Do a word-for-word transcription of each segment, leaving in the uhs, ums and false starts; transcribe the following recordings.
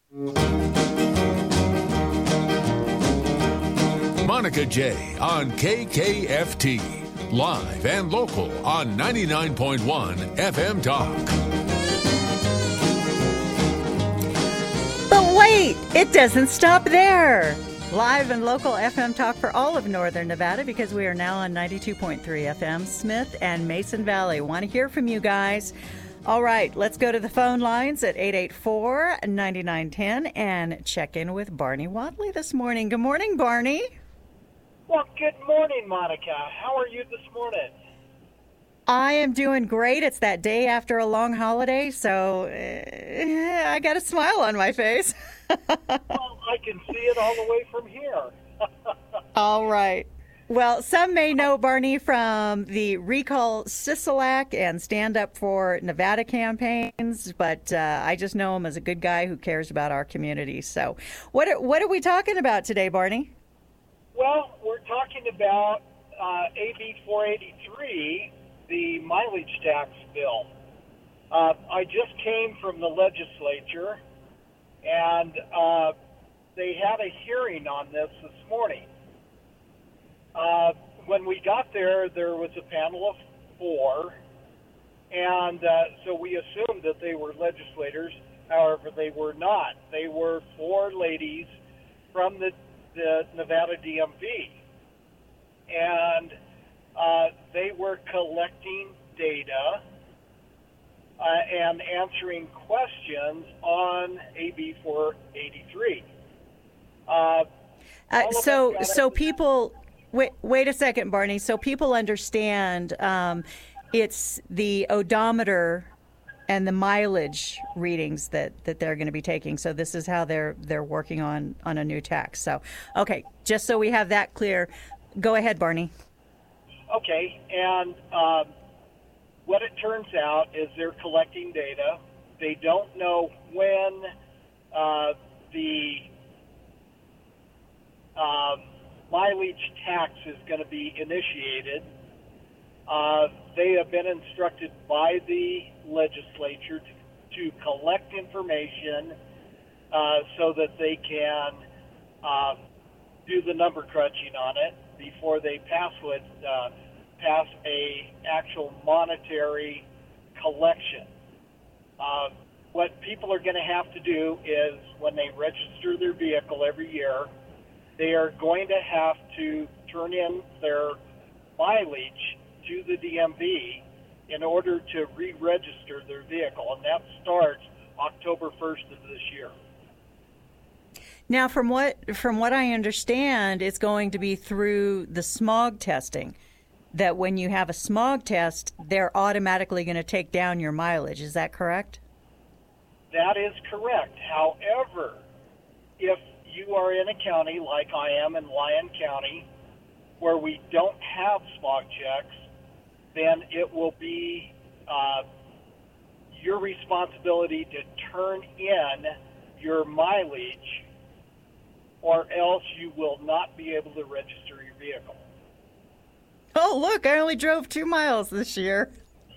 Monica J. on K K F T. Live and local on ninety-nine point one F M Talk. But wait, it doesn't stop there. Live and local F M Talk for all of Northern Nevada, because we are now on ninety-two point three F M, Smith and Mason Valley. Want to hear from you guys. All right, let's go to the phone lines at eight eight four, nine nine one zero and check in with Barney Watley this morning. Good morning, Barney. Well, good morning, Monica. How are you this morning? I am doing great. It's that day after a long holiday, so uh, I got a smile on my face. Well, I can see it all the way from here. All right. Well, some may know Barney from the Recall Sisolak and Stand Up for Nevada campaigns, but uh, I just know him as a good guy who cares about our community. So what are, what are we talking about today, Barney? Well, we're talking about uh, A B four eighty-three, the mileage tax bill. Uh, I just came from the legislature, and uh, they had a hearing on this this morning. Uh, when we got there, there was a panel of four, and uh, so we assumed that they were legislators. However, they were not. They were four ladies from the, the Nevada D M V, and uh, they were collecting data uh, and answering questions on A B four eighty-three. Uh, uh, so, so people... Wait, wait a second, Barney. So people understand um, it's the odometer and the mileage readings that, that they're going to be taking. So this is how they're they're working on, on a new tax. So, okay, just so we have that clear, go ahead, Barney. Okay, and um, what it turns out is they're collecting data. They don't know when uh, the um, mileage tax is going to be initiated. Uh, they have been instructed by the legislature to, to collect information uh, so that they can uh, do the number crunching on it before they pass what uh, pass a actual monetary collection. Uh, what people are going to have to do is, when they register their vehicle every year, they are going to have to turn in their mileage to the D M V in order to re-register their vehicle, and that starts October first of this year. Now, from what from what I understand, it's going to be through the smog testing, that when you have a smog test, they're automatically going to take down your mileage. Is that correct? That is correct. However, if you are in a county like I am in Lyon County, where we don't have smog checks, then it will be uh, your responsibility to turn in your mileage, or else you will not be able to register your vehicle. Oh, look, I only drove two miles this year.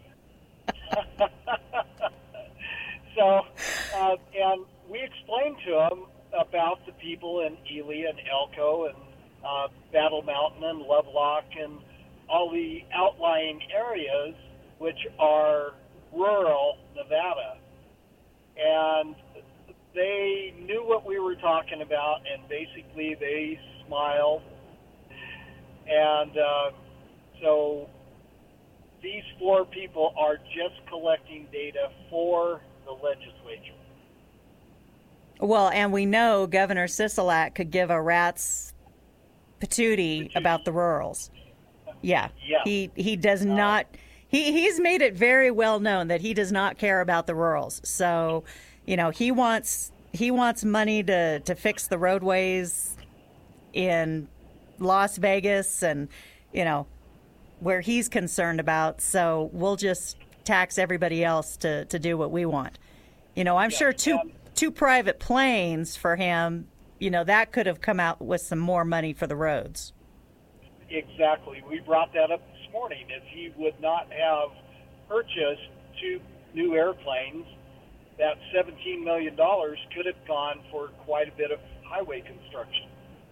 So, uh, and we explained to them about the people in Ely and Elko and uh, Battle Mountain and Lovelock and all the outlying areas which are rural Nevada. And they knew what we were talking about, and basically they smiled. And uh, so these four people are just collecting data for the legislature. Well, and we know Governor Sisolak could give a rat's patootie about the rurals. Yeah, yeah. he he does not. He he's made it very well known that he does not care about the rurals. So, you know, he wants he wants money to to fix the roadways in Las Vegas and, you know, where he's concerned about. So we'll just tax everybody else to to do what we want. You know, I'm yeah, sure two. Um, Two private planes for him, you know, that could have come out with some more money for the roads. Exactly. We brought that up this morning. If he would not have purchased two new airplanes that seventeen million dollars could have gone for quite a bit of highway construction.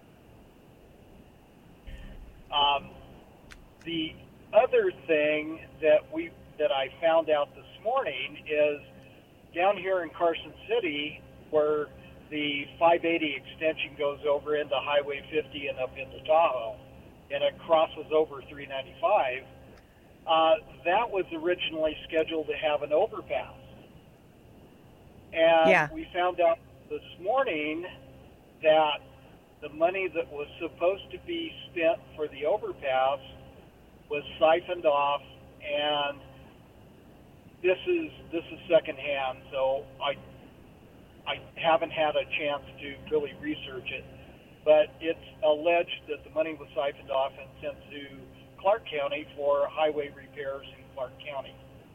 Um, the other thing that we that I found out this morning is down here in Carson City, where the five eighty extension goes over into Highway fifty and up into Tahoe, and it crosses over three ninety-five, uh, that was originally scheduled to have an overpass. And yeah. we found out this morning that the money that was supposed to be spent for the overpass was siphoned off, and this is this is secondhand, so I I haven't had a chance to really research it, but it's alleged that the money was siphoned off and sent to Clark County for highway repairs in Clark County.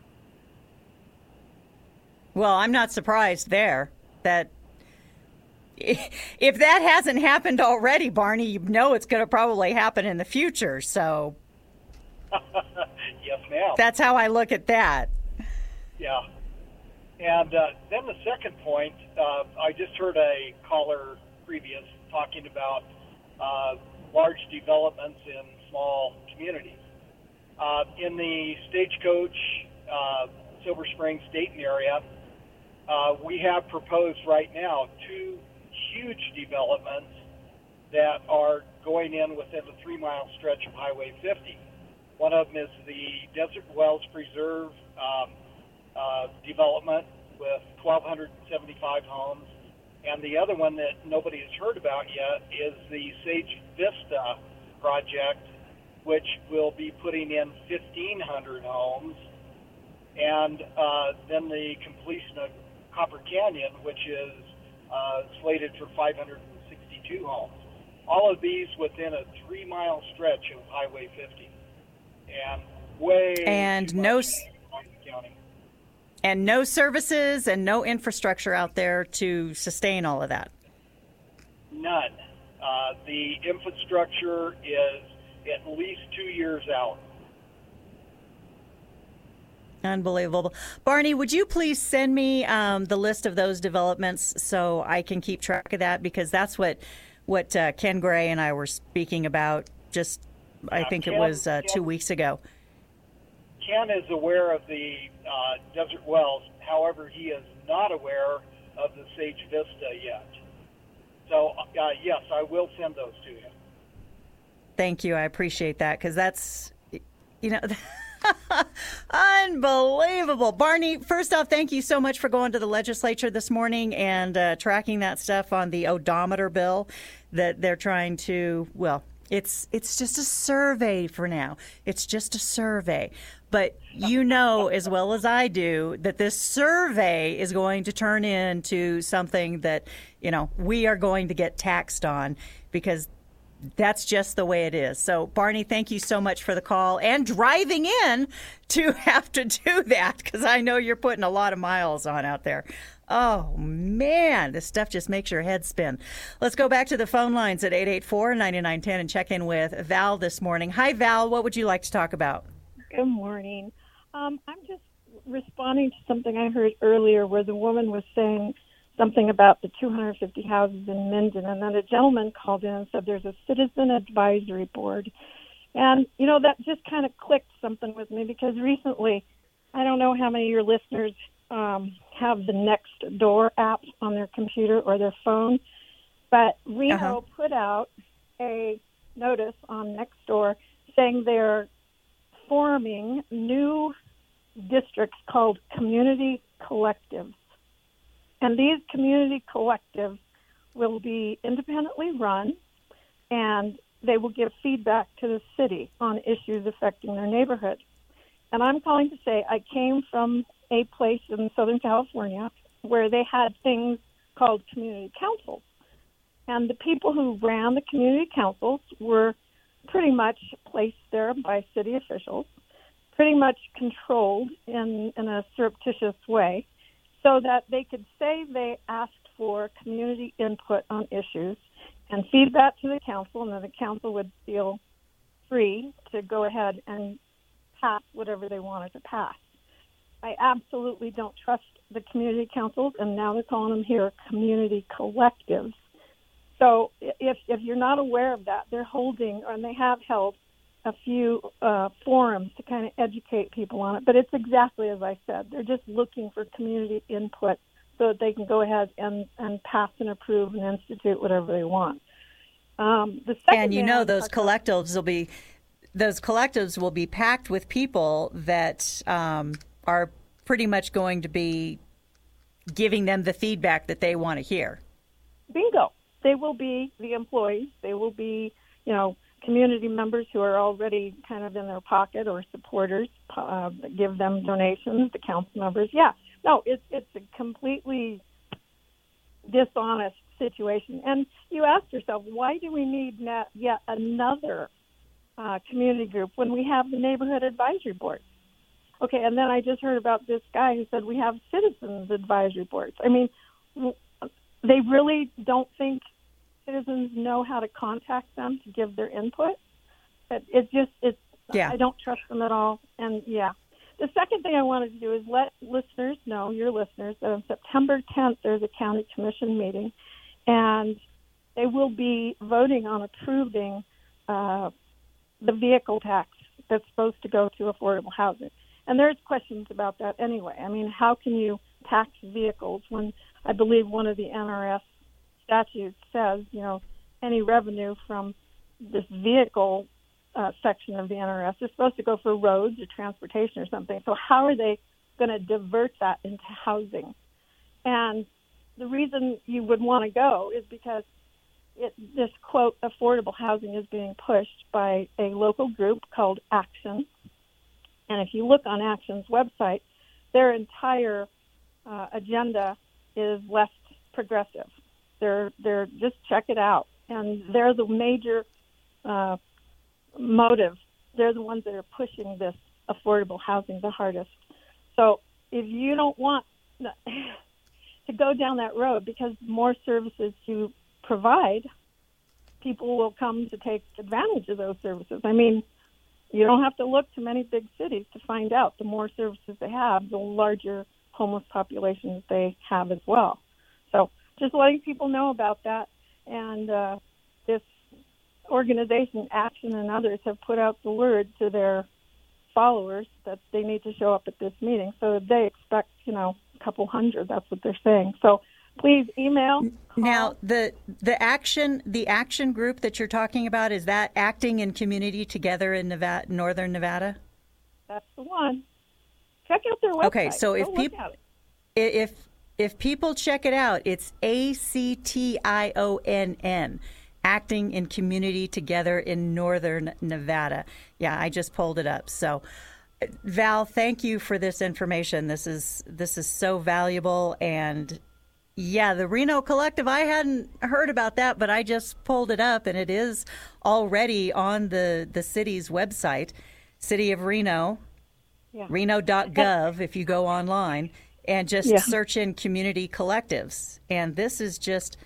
Well, I'm not surprised there that if that hasn't happened already, Barney, you know it's going to probably happen in the future. So yes, ma'am. That's how I look at that. Yeah. And uh, then the second point, uh, I just heard a caller previous talking about uh, large developments in small communities. Uh, in the Stagecoach, uh, Silver Springs, Dayton area, uh, we have proposed right now two huge developments that are going in within the three-mile stretch of Highway fifty. One of them is the Desert Wells Preserve um, uh, development with one thousand two hundred seventy-five homes, and the other one that nobody has heard about yet is the Sage Vista project, which will be putting in fifteen hundred homes, and uh, then the completion of Copper Canyon, which is uh, slated for five hundred sixty-two homes. All of these within a three-mile stretch of Highway fifty, and way and too no much on the county. And no services and no infrastructure out there to sustain all of that. None. Uh, the infrastructure is at least two years out. Unbelievable. Barney, would you please send me um, the list of those developments so I can keep track of that? Because that's what what uh, Ken Gray and I were speaking about just, I Yeah, think Ken, it was uh, Ken, two weeks ago. Ken is aware of the uh, Desert Wells. However, he is not aware of the Sage Vista yet. So, uh, yes, I will send those to him. Thank you. I appreciate that because that's, you know... Unbelievable. Barney, first off, thank you so much for going to the legislature this morning and uh, tracking that stuff on the odometer bill that they're trying to, well, it's it's just a survey for now. It's just a survey. But you know as well as I do that this survey is going to turn into something that, you know, we are going to get taxed on because that's just the way it is. So, Barney, thank you so much for the call and driving in to have to do that because I know you're putting a lot of miles on out there. Oh, man, this stuff just makes your head spin. Let's go back to the phone lines at eight eight four, nine nine one zero and check in with Val this morning. Hi, Val. What would you like to talk about? Good morning. Um, I'm just responding to something I heard earlier where the woman was saying something about the two hundred fifty houses in Minden, and then a gentleman called in and said there's a citizen advisory board. And, you know, that just kind of clicked something with me because recently, I don't know how many of your listeners um, have the Nextdoor app on their computer or their phone, but Reno uh-huh. put out a notice on Nextdoor saying they're forming new districts called community collectives. And these community collectives will be independently run, and they will give feedback to the city on issues affecting their neighborhood. And I'm calling to say I came from a place in Southern California where they had things called community councils. And the people who ran the community councils were pretty much placed there by city officials, pretty much controlled in, in a surreptitious way, so that they could say they asked for community input on issues and feed that to the council, and then the council would feel free to go ahead and pass whatever they wanted to pass. I absolutely don't trust the community councils, and now they're calling them here community collectives. So if if you're not aware of that, they're holding, and they have held, a few uh, forums to kind of educate people on it. But it's exactly as I said. They're just looking for community input so that they can go ahead and, and pass and approve and institute whatever they want. Um, the second and you thing know I those about- collectives will be those collectives will be packed with people that um, are pretty much going to be giving them the feedback that they want to hear. Bingo. They will be the employees. They will be, you know, community members who are already kind of in their pocket, or supporters uh, that give them donations, the council members. Yeah. No, it's it's a completely dishonest situation. And you ask yourself, why do we need net, yet another uh, community group when we have the neighborhood advisory boards? Okay, and then I just heard about this guy who said we have citizens advisory boards. I mean, they really don't think citizens know how to contact them to give their input. It, it just, it's, yeah. I don't trust them at all. And yeah. The second thing I wanted to do is let listeners know, your listeners, that on September tenth, there's a county commission meeting, and they will be voting on approving uh, the vehicle tax that's supposed to go to affordable housing. And there's questions about that anyway. I mean, how can you tax vehicles when I believe one of the N R S statutes says, you know, any revenue from this vehicle uh, section of the N R S is supposed to go for roads or transportation or something. So how are they going to divert that into housing? And the reason you would want to go is because it, this, quote, affordable housing is being pushed by a local group called Action. And if you look on Action's website, their entire uh, agenda is left progressive. They're they're just check it out, and they're the major uh, motive. They're the ones that are pushing this affordable housing the hardest. So if you don't want to go down that road, because more services you provide, people will come to take advantage of those services. I mean, you don't have to look to many big cities to find out. The more services they have, the larger homeless populations they have as well. So just letting people know about that. And uh, this organization, Action, and others have put out the word to their followers that they need to show up at this meeting. So they expect, you know, a couple hundred. That's what they're saying. So please email. Call. Now, the the action the action group that you're talking about, is that Acting and Community Together in Nevada, Northern Nevada? That's the one. Check out their website. Okay, so Go if people if if people check it out, it's A C T I O N N, Acting and Community Together in Northern Nevada. Yeah, I just pulled it up. So, Val, thank you for this information. This is this is so valuable. And yeah, the Reno Collective, I hadn't heard about that, but I just pulled it up, and it is already on the, the city's website, City of Reno, yeah. reno dot gov, if you go online, and just yeah. search in community collectives. And this is just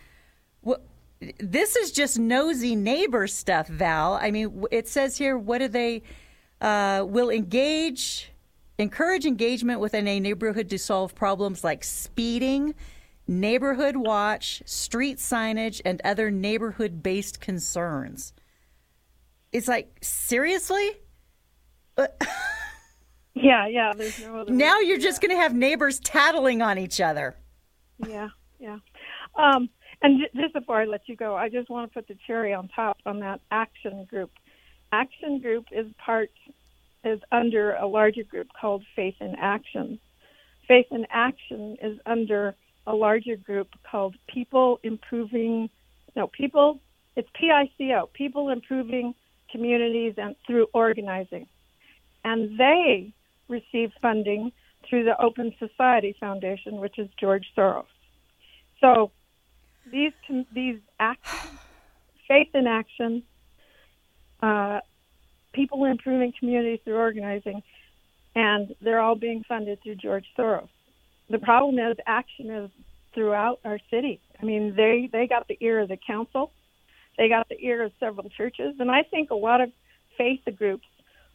this is just nosy neighbor stuff, Val. I mean, it says here, what do they uh, will engage, encourage engagement within a neighborhood to solve problems like speeding, neighborhood watch, street signage, and other neighborhood-based concerns. It's like, seriously? yeah, yeah. There's no other now way. you're just going to have neighbors tattling on each other. Yeah, yeah. Um, and j- just before I let you go, I just want to put the cherry on top on that Action group. Action group is part, is under a larger group called Faith in Action. Faith in Action is under a larger group called People Improving, no, People, it's P I C O, People Improving Communities and through Organizing. And they receive funding through the Open Society Foundation, which is George Soros. So these these actions, Faith in Action, uh, People Improving Communities through Organizing, and they're all being funded through George Soros. The problem is Action is throughout our city. I mean, they, they got the ear of the council. They got the ear of several churches. And I think a lot of faith groups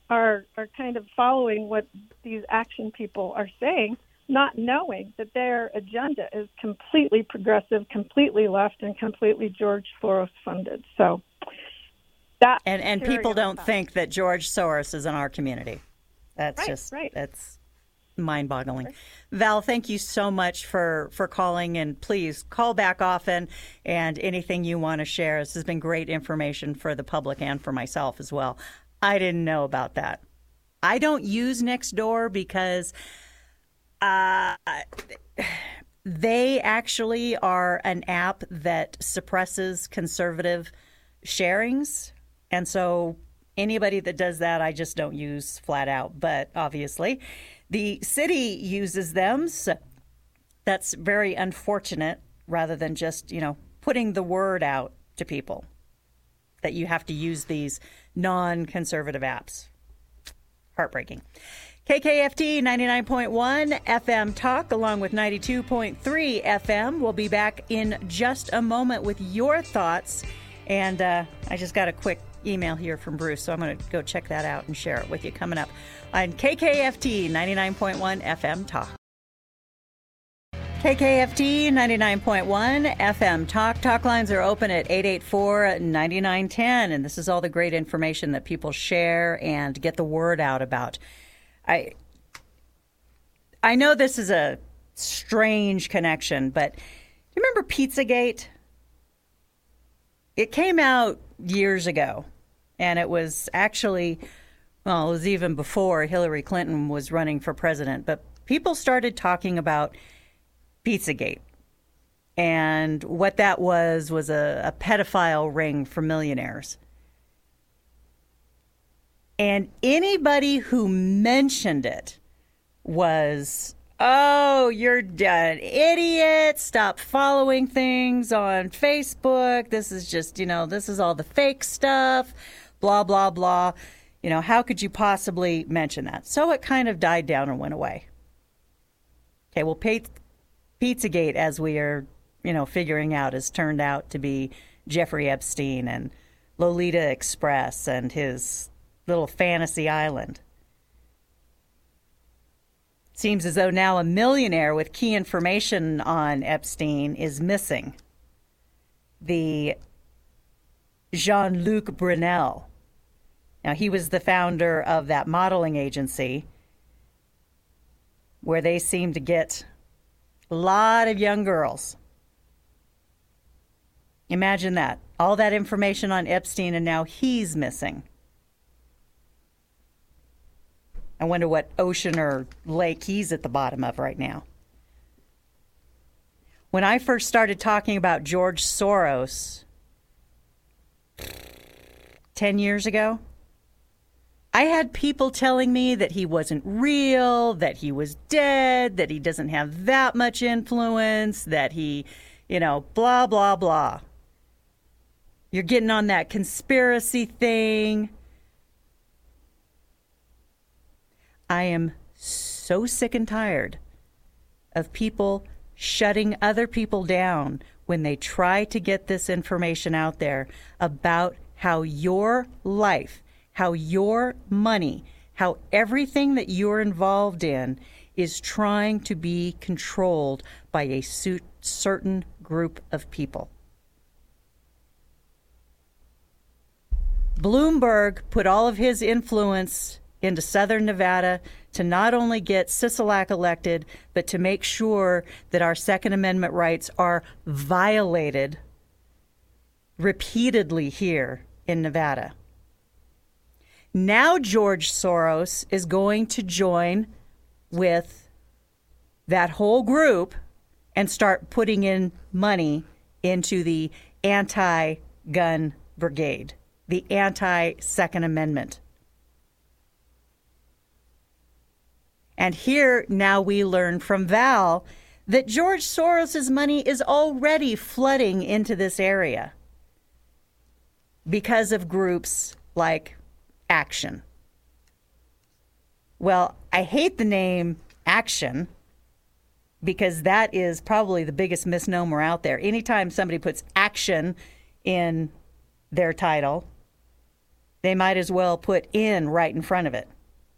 are are kind of following what these action people are saying, not knowing that their agenda is completely progressive, completely left, and completely George Soros funded. So that and and people don't think that George Soros is in our community. That's right, just right. that's mind-boggling. Right. Val, thank you so much for, for calling, and please call back often, and anything you want to share. This has been great information for the public and for myself as well. I didn't know about that. I don't use Nextdoor because uh, they actually are an app that suppresses conservative sharings, and so anybody that does that, I just don't use flat out. But obviously, the city uses them, so that's very unfortunate, rather than just, you know, putting the word out to people that you have to use these non-conservative apps. Heartbreaking. K K F T ninety-nine point one F M Talk, along with ninety-two point three F M. We'll be back in just a moment with your thoughts. And uh, I just got a quick email here from Bruce, so I'm going to go check that out and share it with you coming up on K K F T ninety-nine point one F M Talk. K K F T ninety-nine point one F M Talk. Talk lines are open at eight eight four, nine nine one zero, and this is all the great information that people share and get the word out about. I I know this is a strange connection, but you remember Pizzagate? It came out years ago, and it was actually, well, it was even before Hillary Clinton was running for president, but people started talking about Pizzagate. And what that was was a, a pedophile ring for millionaires. And anybody who mentioned it was, oh, you're an idiot. Stop following things on Facebook. This is just, you know, this is all the fake stuff, blah, blah, blah. You know, how could you possibly mention that? So it kind of died down and went away. Okay, well, Pizzagate, as we are, you know, figuring out, has turned out to be Jeffrey Epstein and Lolita Express and his little fantasy island. Seems as though now a millionaire with key information on Epstein is missing. The Jean-Luc Brunel. Now, he was the founder of that modeling agency where they seem to get a lot of young girls. Imagine that. All that information on Epstein, and now he's missing. I wonder what ocean or lake he's at the bottom of right now. When I first started talking about George Soros ten years ago, I had people telling me that he wasn't real, that he was dead, that he doesn't have that much influence, that he, you know, blah, blah, blah. You're getting on that conspiracy thing. I am so sick and tired of people shutting other people down when they try to get this information out there about how your life, how your money, how everything that you're involved in is trying to be controlled by a certain group of people. Bloomberg put all of his influence into Southern Nevada to not only get Sisolak elected, but to make sure that our Second Amendment rights are violated repeatedly here in Nevada. Now George Soros is going to join with that whole group and start putting in money into the anti-gun brigade, the anti-Second Amendment. And here now we learn from Val that George Soros's money is already flooding into this area because of groups like Action. Well, I hate the name Action because that is probably the biggest misnomer out there. Anytime somebody puts action in their title, they might as well put in right in front of it.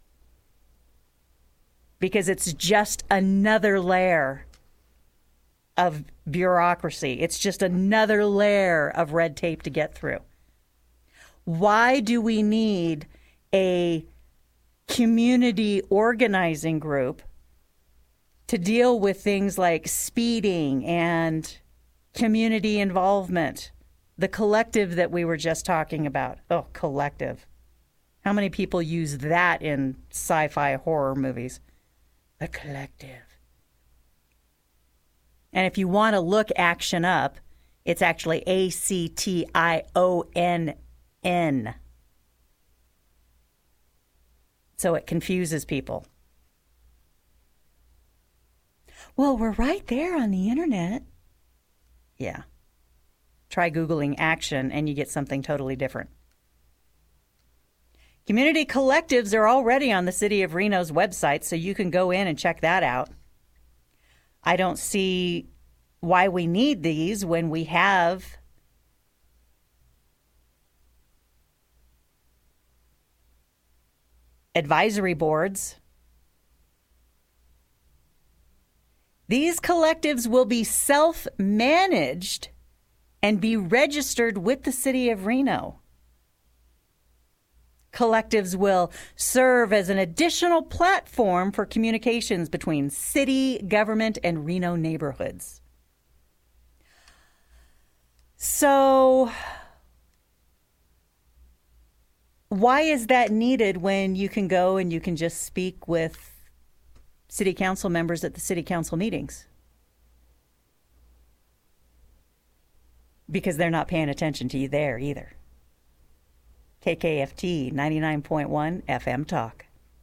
Because it's just another layer of bureaucracy. It's just another layer of red tape to get through. Why do we need a community organizing group to deal with things like speeding and community involvement? The collective that we were just talking about. Oh, collective. How many people use that in sci-fi horror movies? The collective. And if you want to look action up, it's actually A C T I O N N. So it confuses people. Well, we're right there on the internet. Yeah. Try Googling action and you get something totally different. Community collectives are already on the City of Reno's website, so you can go in and check that out. I don't see why we need these when we have advisory boards. These collectives will be self-managed and be registered with the City of Reno. Collectives will serve as an additional platform for communications between city, government, and Reno neighborhoods. So, why is that needed when you can go and you can just speak with city council members at the city council meetings? Because they're not paying attention to you there either. K K F T ninety-nine point one F M Talk.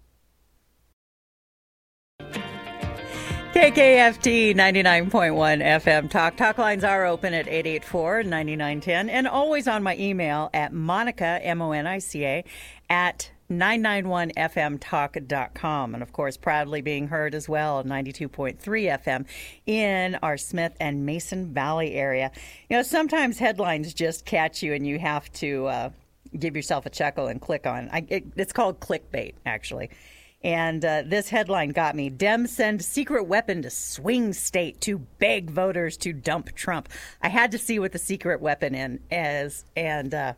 K K F T ninety-nine point one F M Talk. Talk lines are open at eight eight four, nine nine one zero and always on my email at Monica, M O N I C A, at nine nine one f m talk dot com. And, of course, proudly being heard as well at ninety-two point three F M in our Smith and Mason Valley area. You know, sometimes headlines just catch you and you have to uh, give yourself a chuckle and click on. I, it, it's called clickbait, actually. And uh, this headline got me. Dems send secret weapon to swing state to beg voters to dump Trump. I had to see what the secret weapon in is. And uh,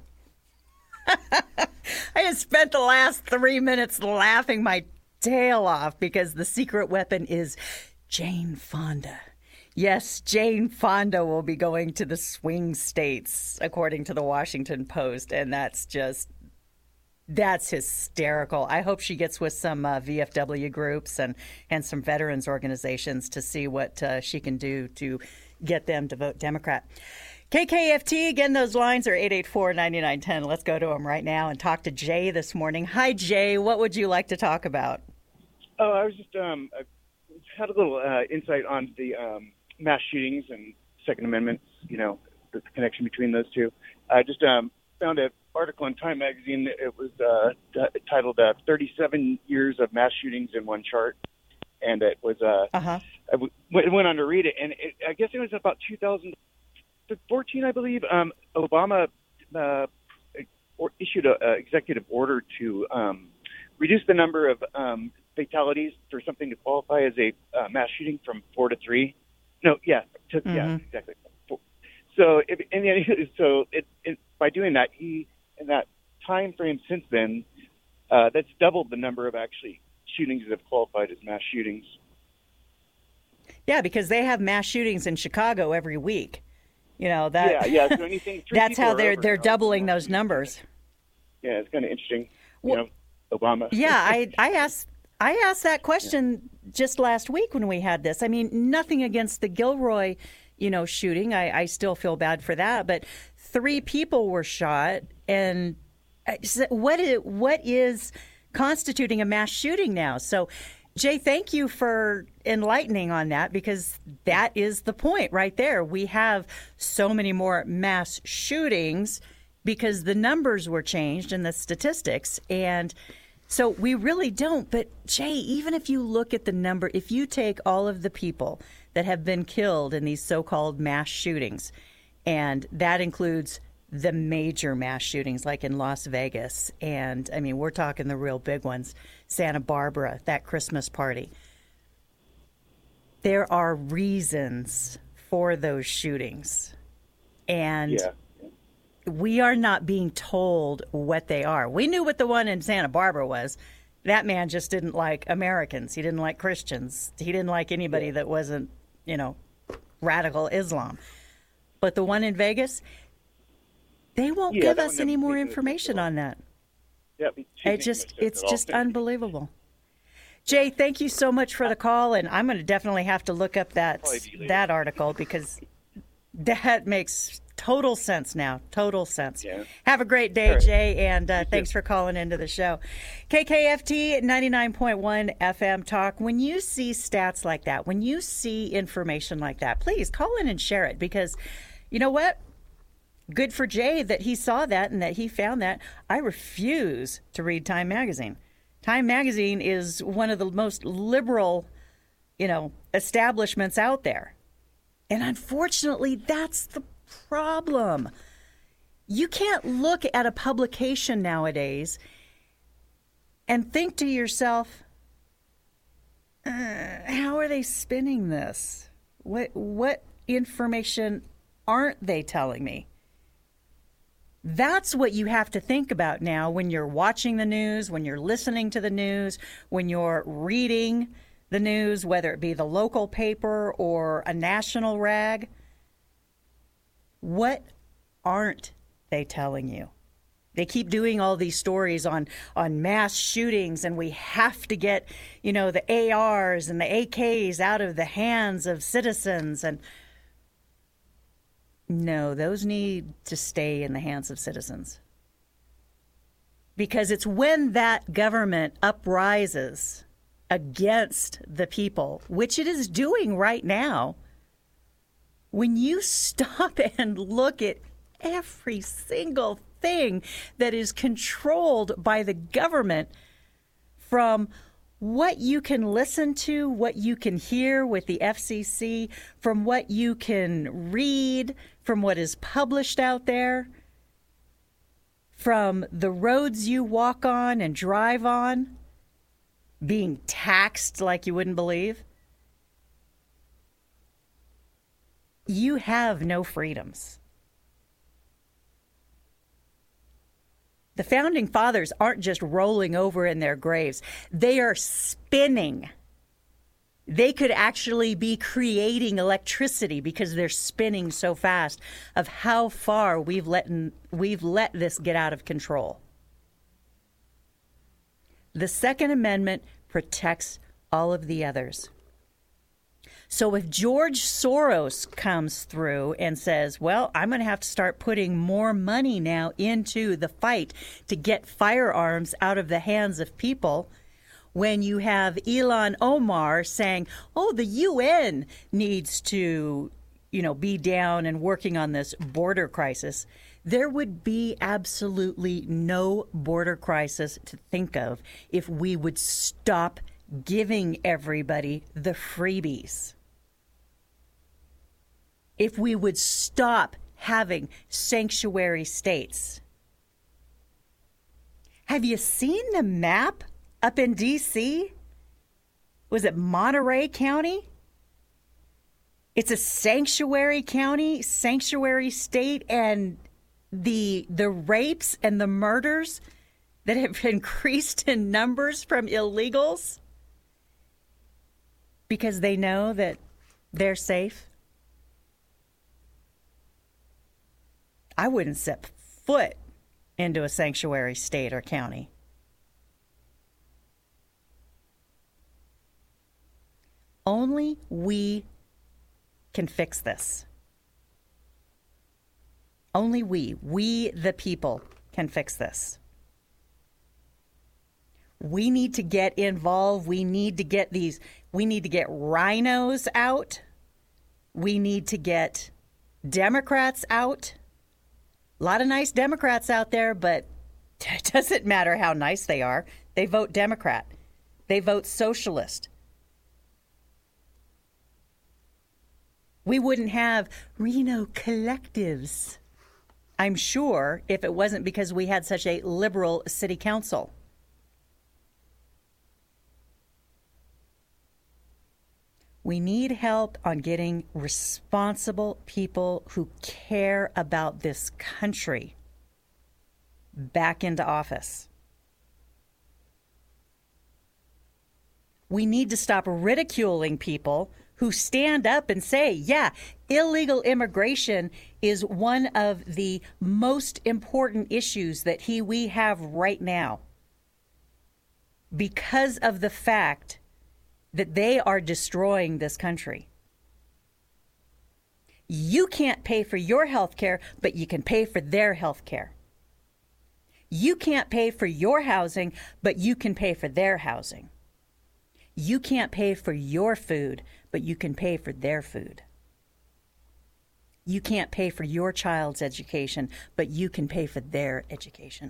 I just spent the last three minutes laughing my tail off because the secret weapon is Jane Fonda. Yes, Jane Fonda will be going to the swing states, according to the Washington Post. And that's just... That's hysterical. I hope she gets with some uh, V F W groups and, and some veterans organizations to see what uh, she can do to get them to vote Democrat. K K F T, again, those lines are eight eight four, nine nine one zero. Let's go to them right now and talk to Jay this morning. Hi, Jay. What would you like to talk about? Oh, I was just um, I had a little uh, insight on the um, mass shootings and Second Amendment, you know, the connection between those two. I just um, found a article in Time Magazine. It was uh, t- titled uh, thirty-seven years of Mass Shootings in One Chart. And it was, uh, uh-huh. I w- went on to read it. And it, I guess it was about two thousand fourteen, I believe. Um, Obama uh, or issued an executive order to um, reduce the number of um, fatalities for something to qualify as a uh, mass shooting from four to three. No, yeah, to, mm-hmm. yeah, exactly. So, if, and so it, it, by doing that, he in that time frame since then, uh, that's doubled the number of actually shootings that have qualified as mass shootings. Yeah, because they have mass shootings in Chicago every week. You know that. Yeah, yeah. So anything. That's how they're they're doubling those numbers. Yeah, it's kind of interesting. Well, you know, Obama. Yeah, I I asked I asked that question yeah. just last week when we had this. I mean, nothing against the Gilroy, you know, shooting. I, I still feel bad for that, but three people were shot, and what is, what is constituting a mass shooting now? So, Jay, thank you for enlightening on that, because that is the point right there. We have so many more mass shootings because the numbers were changed in the statistics, and so we really don't. But, Jay, even if you look at the number, if you take all of the people that have been killed in these so-called mass shootings, and that includes the major mass shootings, like in Las Vegas. And, I mean, we're talking the real big ones. Santa Barbara, that Christmas party. There are reasons for those shootings. And Yeah. we are not being told what they are. We knew what the one in Santa Barbara was. That man just didn't like Americans. He didn't like Christians. He didn't like anybody that wasn't, you know, radical Islam. But the one in Vegas, they won't Yeah, give that us one any never more made any sense information at all. on that. Yeah, it It just, it's just unbelievable. Jay, thank you so much for the call, and I'm going to definitely have to look up that Probably be later. that article because that makes total sense now. Total sense. Yeah. Have a great day, All right. Jay, and uh, thanks for calling into the show. K K F T ninety-nine point one F M Talk. When you see stats like that, when you see information like that, please call in and share it because you know what? Good for Jay that he saw that and that he found that. I refuse to read Time Magazine. Time Magazine is one of the most liberal, you know, establishments out there. And unfortunately, that's the problem. You can't look at a publication nowadays and think to yourself, uh, how are they spinning this? What what information aren't they telling me? That's what you have to think about now when you're watching the news, when you're listening to the news, when you're reading the news, whether it be the local paper or a national rag. What aren't they telling you? They keep doing all these stories on, on mass shootings, and we have to get, you know, the A Rs and the A Ks out of the hands of citizens. And no, those need to stay in the hands of citizens. Because it's when that government uprises against the people, which it is doing right now, when you stop and look at every single thing that is controlled by the government, from what you can listen to, what you can hear with the F C C, from what you can read, from what is published out there, from the roads you walk on and drive on, being taxed like you wouldn't believe. You have no freedoms. The founding fathers aren't just rolling over in their graves. They are spinning. They could actually be creating electricity because they're spinning so fast of how far we've let, we've let this get out of control. The Second Amendment protects all of the others. So if George Soros comes through and says, well, I'm going to have to start putting more money now into the fight to get firearms out of the hands of people, when you have Ilhan Omar saying, oh, the U N needs to, you know, be down and working on this border crisis, there would be absolutely no border crisis to think of if we would stop giving everybody the freebies. If we would stop having sanctuary states. Have you seen the map up in D C? Was it Monterey County? It's a sanctuary county, sanctuary state, and the the rapes and the murders that have increased in numbers from illegals because they know that they're safe. I wouldn't set foot into a sanctuary state or county. Only we can fix this. Only we, we the people, can fix this. We need to get involved. We need to get these, we need to get rhinos out. We need to get Democrats out. A lot of nice Democrats out there, but it doesn't matter how nice they are. They vote Democrat. They vote socialist. We wouldn't have Reno collectives I'm sure, if it wasn't because we had such a liberal city council. We need help on getting responsible people who care about this country back into office. We need to stop ridiculing people who stand up and say, yeah, illegal immigration is one of the most important issues that he, we have right now, because of the fact that they are destroying this country. You can't pay for your health care, but you can pay for their health care. You can't pay for your housing, but you can pay for their housing. You can't pay for your food, but you can pay for their food. You can't pay for your child's education, but you can pay for their education.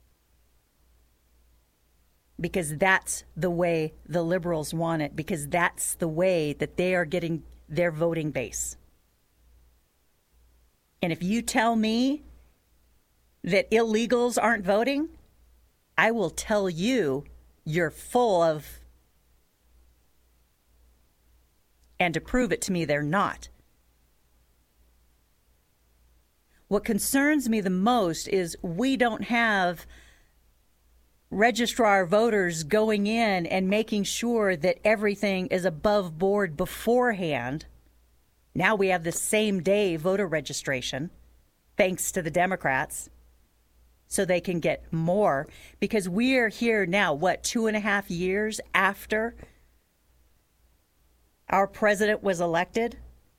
Because that's the way the liberals want it, because that's the way that they are getting their voting base. And if you tell me that illegals aren't voting, I will tell you you're full of, and to prove it to me, they're not. What concerns me the most is we don't have registrar voters going in and making sure that everything is above board beforehand. Now we have the same day voter registration, thanks to the Democrats, so they can get more. Because we are here now, what, two and a half years after our president was elected?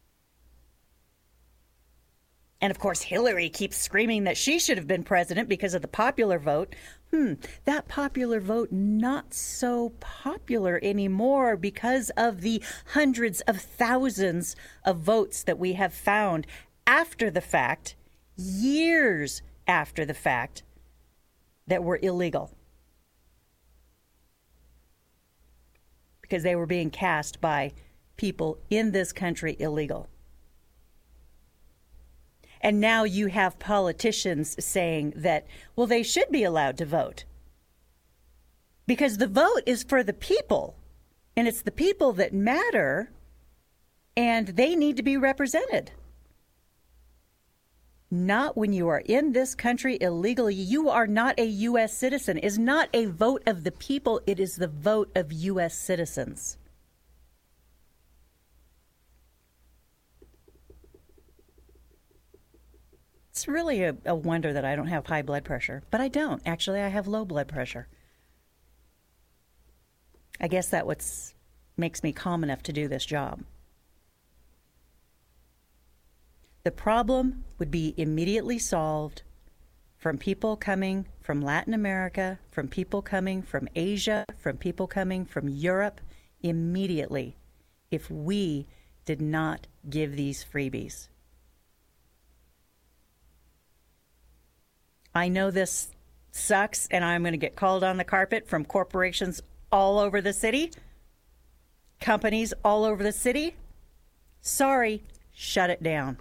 And of course, Hillary keeps screaming that she should have been president because of the popular vote. Hmm, that popular vote not so popular anymore because of the hundreds of thousands of votes that we have found after the fact, years after the fact, that were illegal. Because they were being cast by people in this country illegal. And now you have politicians saying that, well, they should be allowed to vote. Because the vote is for the people. And it's the people that matter. And they need to be represented. Not when you are in this country illegally. You are not a U S citizen. It is not a vote of the people. It is the vote of U S citizens. It's really a, a wonder that I don't have high blood pressure. But I don't. Actually, I have low blood pressure. I guess that what's makes me calm enough to do this job. The problem would be immediately solved from people coming from Latin America, from people coming from Asia, from people coming from Europe immediately if we did not give these freebies. I know this sucks, and I'm going to get called on the carpet from corporations all over the city, companies all over the city. Sorry, shut it down.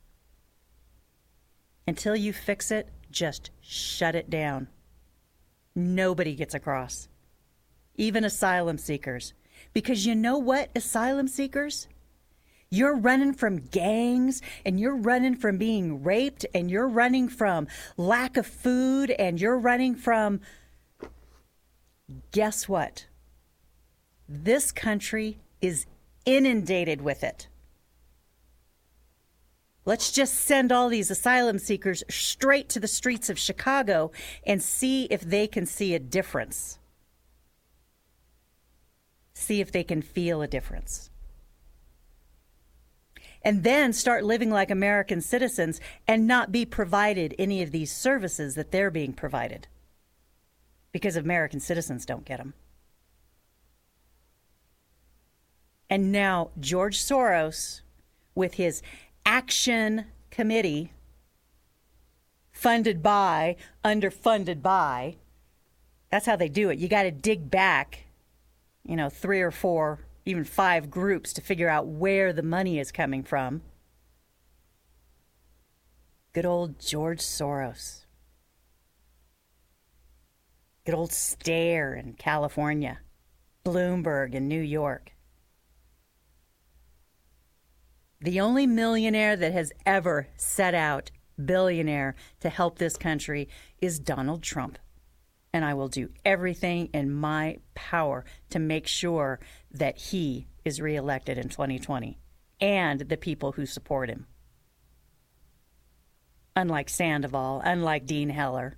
Until you fix it, just shut it down. Nobody gets across, even asylum seekers. Because you know what, asylum seekers? You're running from gangs, and you're running from being raped, and you're running from lack of food, and you're running from... Guess what? This country is inundated with it. Let's just send all these asylum seekers straight to the streets of Chicago and see if they can see a difference. See if they can feel a difference. And then start living like American citizens and not be provided any of these services that they're being provided. Because American citizens don't get them. And now George Soros, with his Action Committee, funded by, underfunded by, that's how they do it. You got to dig back, you know, three or four even five groups to figure out where the money is coming from. Good old George Soros. Good old Stare in California. Bloomberg in New York. The only millionaire that has ever set out billionaire to help this country is Donald Trump. And I will do everything in my power to make sure that he is reelected in twenty twenty and the people who support him. Unlike Sandoval, unlike Dean Heller.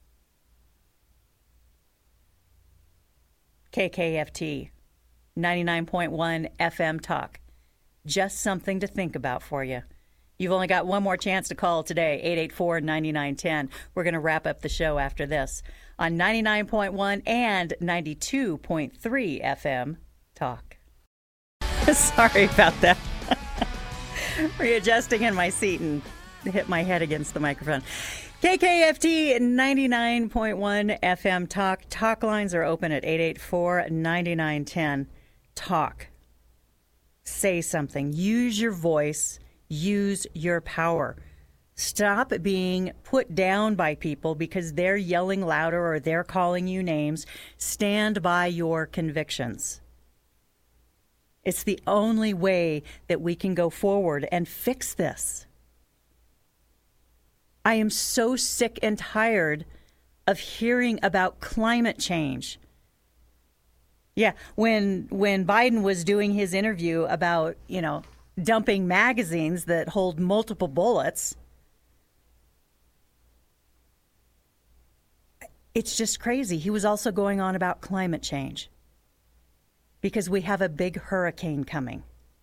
K K F T, ninety-nine point one F M Talk. Just something to think about for you. You've only got one more chance to call today, eight eight four, nine nine one zero. We're going to wrap up the show after this on ninety-nine point one and ninety-two point three F M Talk. Sorry about that. Readjusting in my seat and hit my head against the microphone. K K F T ninety-nine point one F M Talk. Talk lines are open at eight eight four, nine nine one zero. Talk. Say something. Use your voice. Use your power. Stop being put down by people because they're yelling louder or they're calling you names. Stand by your convictions. It's the only way that we can go forward and fix this. I am so sick and tired of hearing about climate change. Yeah, when when Biden was doing his interview about, you know, dumping magazines that hold multiple bullets, it's just crazy. He was also going on about climate change because we have a big hurricane coming.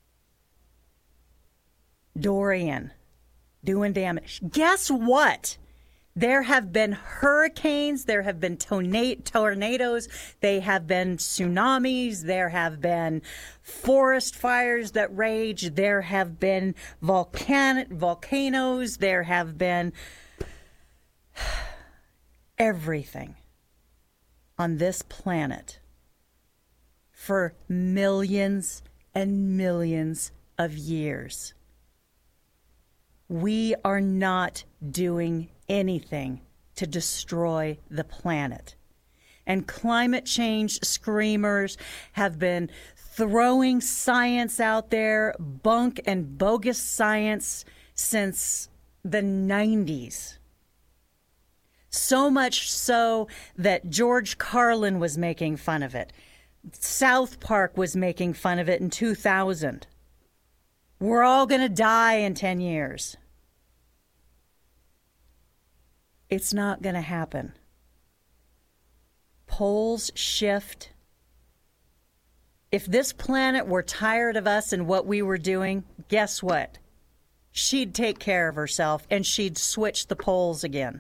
Dorian. Doing damage. Guess what? There have been hurricanes, there have been tornado- tornadoes, they have been tsunamis, there have been forest fires that rage, there have been volcan- volcanoes, there have been everything on this planet for millions and millions of years. We are not doing anything to destroy the planet. And climate change screamers have been throwing science out there, bunk and bogus science, since the nineties. So much so that George Carlin was making fun of it. South Park was making fun of it in two thousand. We're all going to die in ten years. It's not going to happen. Poles shift. If this planet were tired of us and what we were doing, guess what? She'd take care of herself and she'd switch the poles again.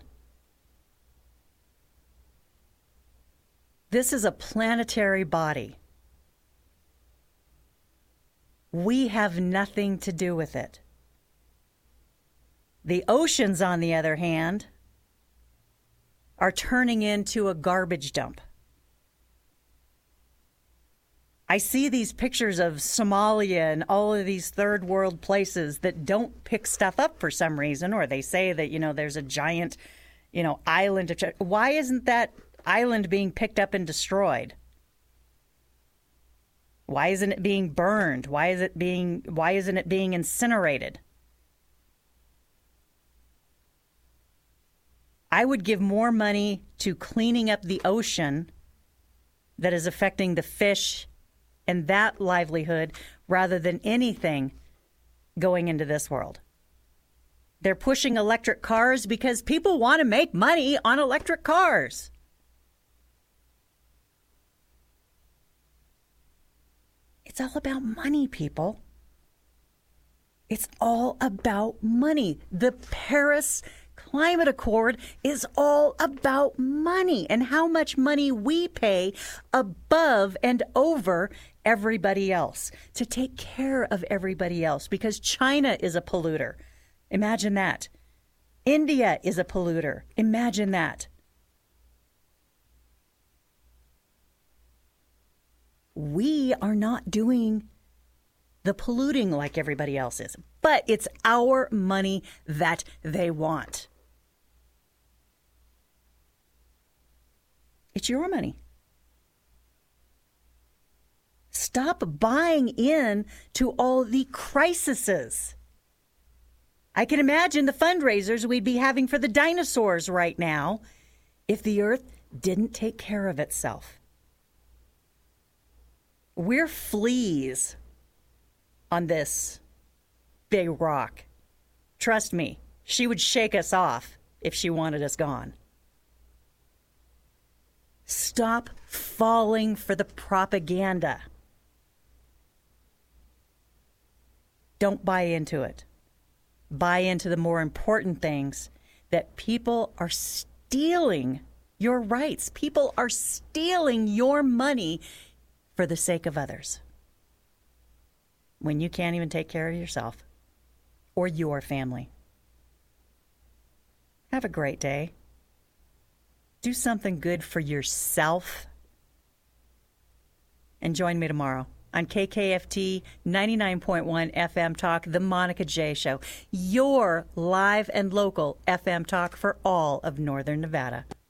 This is a planetary body. We have nothing to do with it. The oceans, on the other hand, are turning into a garbage dump. I see these pictures of Somalia and all of these third world places that don't pick stuff up for some reason, or they say that, you know, there's a giant, you know, island. Of, why isn't that island being picked up and destroyed? Why isn't it being burned? Why is it being why isn't it being incinerated? I would give more money to cleaning up the ocean that is affecting the fish and that livelihood rather than anything going into this world. They're pushing electric cars because people want to make money on electric cars. It's all about money, people. It's all about money. The Paris Climate Accord is all about money and how much money we pay above and over everybody else to take care of everybody else, because China is a polluter. Imagine that. India is a polluter. Imagine that. We are not doing the polluting like everybody else is. but it's our money that they want. It's your money. Stop buying in to all the crises. I can imagine the fundraisers we'd be having for the dinosaurs right now if the earth didn't take care of itself. We're fleas on this big rock. Trust me, she would shake us off if she wanted us gone. Stop falling for the propaganda. Don't buy into it. Buy into the more important things, that people are stealing your rights. People are stealing your money for the sake of others, when you can't even take care of yourself or your family. Have a great day. Do something good for yourself. And join me tomorrow on K K F T ninety-nine point one F M Talk, The Monica J Show, your live and local F M talk for all of Northern Nevada.